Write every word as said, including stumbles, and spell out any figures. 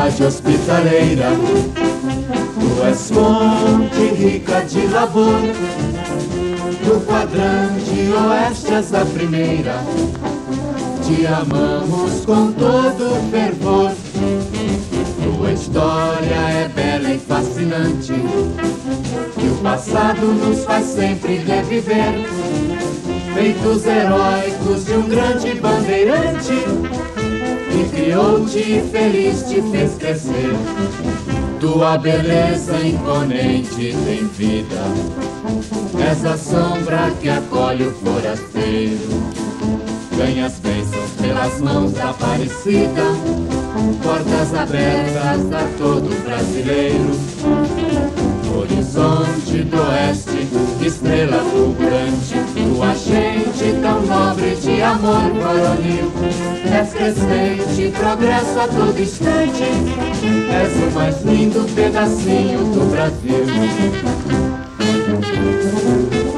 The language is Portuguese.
cidade hospitaleira. Tu és fonte rica de labor, do quadrante oeste és a primeira. Te amamos com todo fervor. Tua história é bela e fascinante, e o passado nos faz sempre reviver. Feitos heróicos de um grande bandeirante, que criou-te e feliz te fez crescer. Tua beleza imponente tem vida, és a sombra que acolhe o forasteiro. Ganhas bênçãos pelas mãos da Aparecida, portas abertas a todo brasileiro. Horizonte do oeste, estrela fulgurante, tua gente tão nobre de amor varonil. És crescente, progresso a todo instante, és o mais lindo pedacinho do Brasil.